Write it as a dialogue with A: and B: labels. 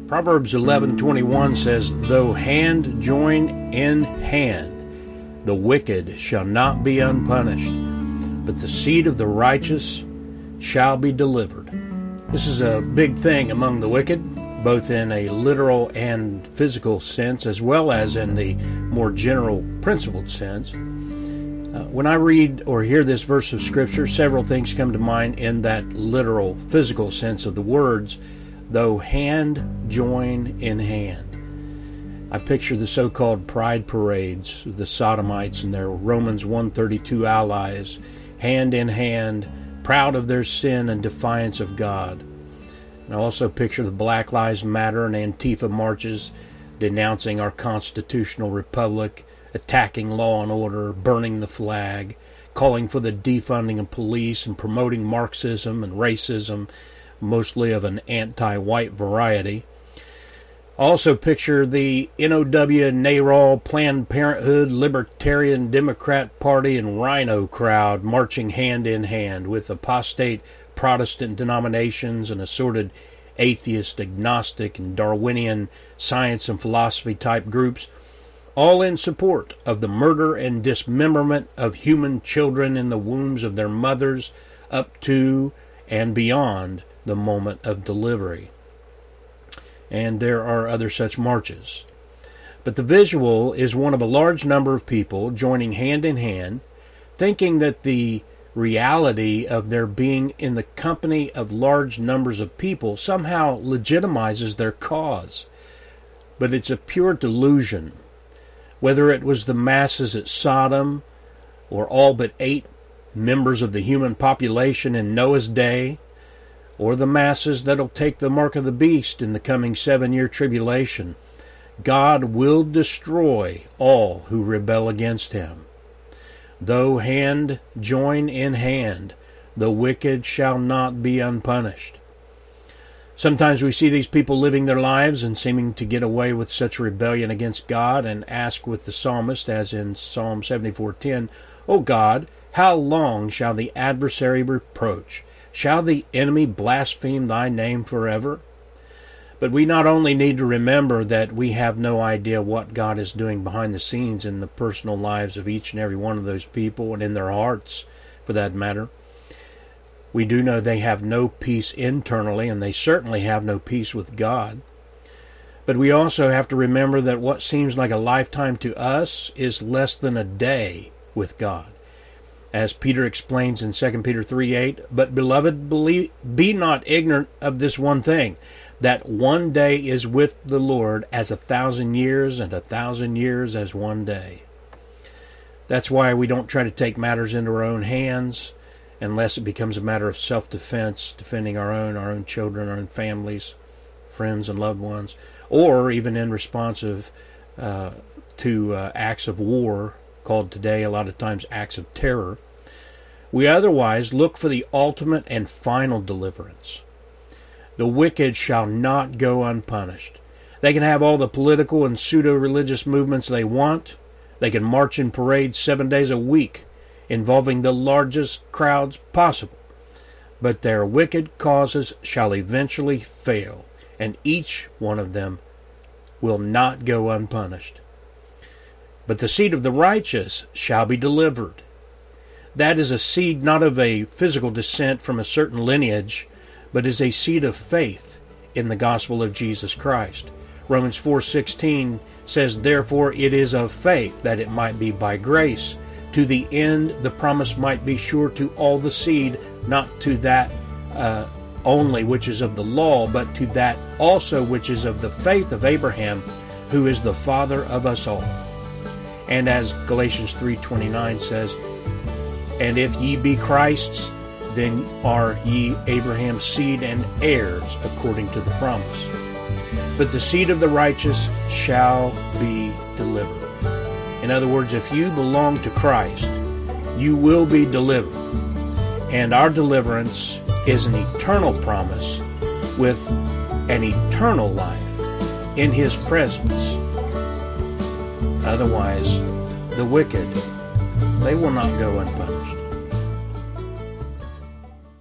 A: Proverbs 11:21 says, "Though hand join in hand, the wicked shall not be unpunished, but the seed of the righteous shall be delivered." This is a big thing among the wicked, both in a literal and physical sense, as well as in the more general principled sense. When I read or hear this verse of Scripture, several things come to mind in that literal, physical sense of the words, though hand join in hand. I picture the so-called pride parades of the Sodomites and their Romans 132 allies, hand in hand, proud of their sin and defiance of God. And I also picture the Black Lives Matter and Antifa marches denouncing our constitutional republic, attacking law and order, burning the flag, calling for the defunding of police, and promoting Marxism and racism, mostly of an anti-white variety. Also picture the NOW, NARAL, Planned Parenthood, Libertarian Democrat Party, and Rhino crowd marching hand in hand with apostate Protestant denominations and assorted atheist, agnostic, and Darwinian science and philosophy type groups, all in support of the murder and dismemberment of human children in the wombs of their mothers up to and beyond the moment of delivery. And there are other such marches. But the visual is one of a large number of people joining hand in hand, thinking that the reality of their being in the company of large numbers of people somehow legitimizes their cause. But it's a pure delusion. Whether it was the masses at Sodom, or all but 8 members of the human population in Noah's day, or the masses that'll take the mark of the beast in the coming 7-year tribulation, God will destroy all who rebel against him. Though hand join in hand, the wicked shall not be unpunished. Sometimes we see these people living their lives and seeming to get away with such rebellion against God, and ask with the psalmist, as in Psalm 74:10, "O God, how long shall the adversary reproach? Shall the enemy blaspheme thy name forever?" But we not only need to remember that we have no idea what God is doing behind the scenes in the personal lives of each and every one of those people, and in their hearts, for that matter. We do know they have no peace internally, and they certainly have no peace with God. But we also have to remember that what seems like a lifetime to us is less than a day with God. As Peter explains in 2 Peter 3:8, "But beloved, be not ignorant of this one thing, that one day is with the Lord as 1,000 years, and 1,000 years as one day." That's why we don't try to take matters into our own hands, unless it becomes a matter of self-defense, defending our own children, our own families, friends, and loved ones, or even in response to acts of war, called today a lot of times acts of terror. We otherwise look for the ultimate and final deliverance. The wicked shall not go unpunished. They can have all the political and pseudo-religious movements they want. They can march in parades 7 days a week, involving the largest crowds possible. But their wicked causes shall eventually fail, and each one of them will not go unpunished. But the seed of the righteous shall be delivered. That is a seed not of a physical descent from a certain lineage, but is a seed of faith in the gospel of Jesus Christ. Romans 4:16 says, "Therefore it is of faith, that it might be by grace, to the end the promise might be sure to all the seed, not to that only which is of the law, but to that also which is of the faith of Abraham, who is the father of us all." And as Galatians 3:29 says, "And if ye be Christ's, then are ye Abraham's seed and heirs according to the promise. But the seed of the righteous shall be delivered." In other words, if you belong to Christ, you will be delivered. And our deliverance is an eternal promise with an eternal life in His presence. Otherwise, the wicked, they will not go unpunished.